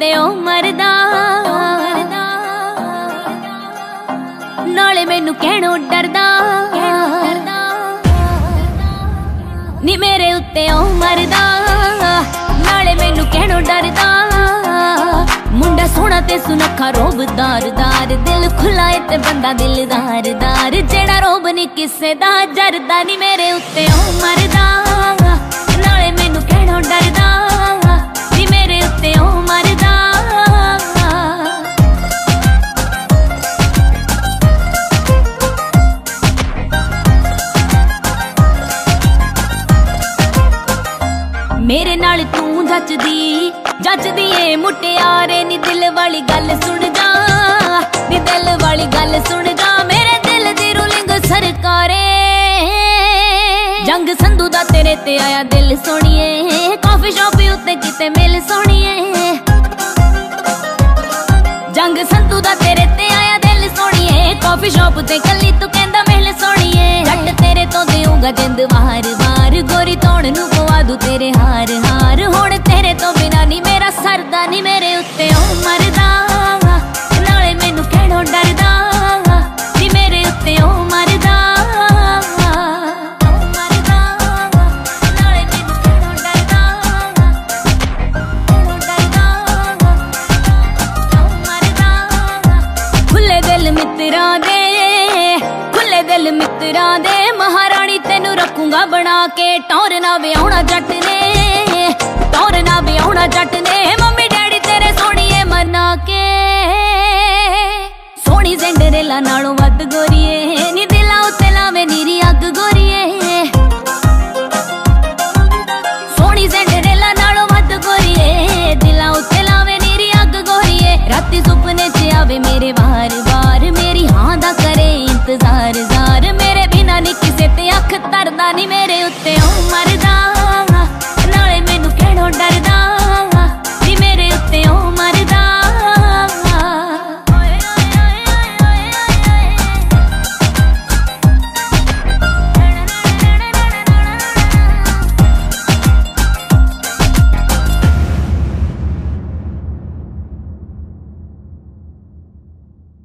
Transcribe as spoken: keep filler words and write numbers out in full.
उत्ते ओ मरदा नाले मैनू कहणों डरदा नी मेरे उत्ते ओ मरदा नाले मैनू कहणों डरदा मुंडा सोहना ते सुनखा रोबदार दार दिल खुला है ते बंदा दिलदार दार जेड़ा रोब नी किसे दा जरदा नी मेरे उत्ते ओ मरदा नाले मैनू कहणों डरदा नी मेरे उत्ते ओ मरदा मेरे नाल तू जचदी जचदी ए मुटियारे नी दिल वाली गल सुन जा नी दिल वाली गल सुन जा मेरे दिल दी रूलिंग सरकारे जंग संधू दा तेरे ते आया दिल सोनिए कॉफी शॉप उत्ते किते मिल सोनिए जंग संधू दा तेरे ते आया दिल सोनिए कॉफी शॉप ते कली तू कहंदा मिल सोनिए जट तेरे तो देऊंगा जिंद वार वार गोरी तोड़ नू पवा दू तेरे हार हार हुण तेरे तो बिना नी मेरा सरदा नी मेरे उत्ते ओ मरदा नाले मैनू कहणों डरदा नी मेरे उत्ते ओ मरदा खुले दिल मित्रा दे खुले दिल मित्रा दे महारानी तेनू रखूंगा बना के टौर ना ब्याहुणा जट ने टौर ना ब्याहुणा जट ने मम्मी डैडी तेरे सोहणीए मना के सोहनी सिंडरेला नालों वध गोरीए